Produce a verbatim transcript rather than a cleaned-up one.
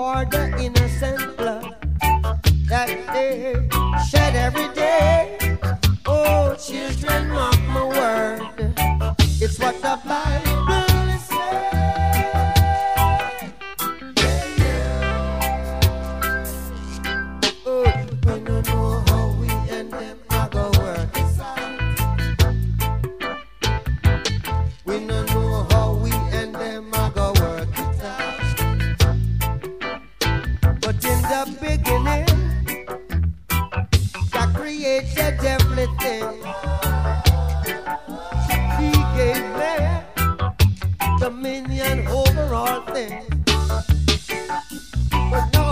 for the innocent blood that they shed every day. Oh, children, mark my word, it's what the Bible is saying. Oh, we don't know how we and them are gonna work this out. We don't know how we and them are gonna work it out. But in the beginning, God created everything. He gave man dominion over all things. But now